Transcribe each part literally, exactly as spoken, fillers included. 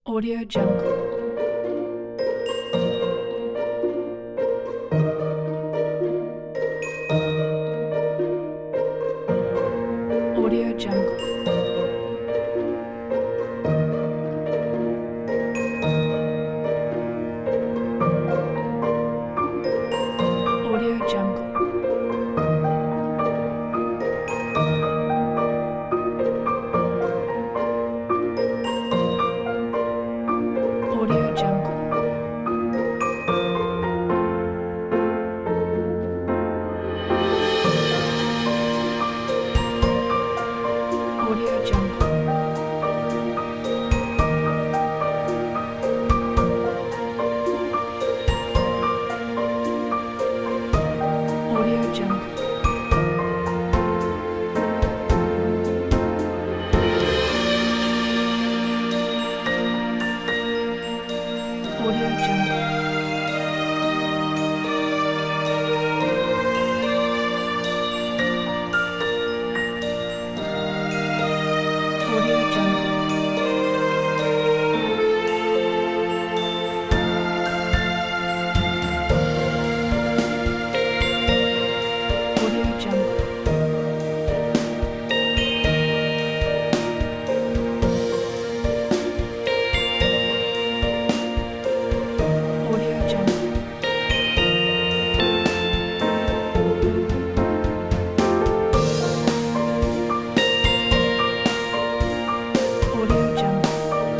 Audio Jungle. Audio Jungle. Audio Jungle. Audio Jungle. Audio Jungle. Audio Jungle. Audio Jungle. Audio Jungle. Audio Jungle. Audio Jungle. Audio Jungle.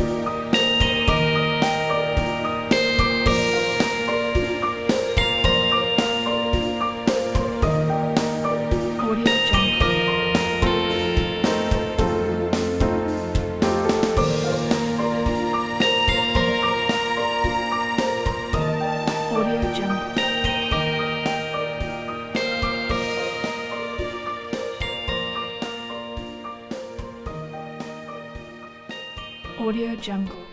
Audio Jungle. Audio Jungle. Audio Jungle.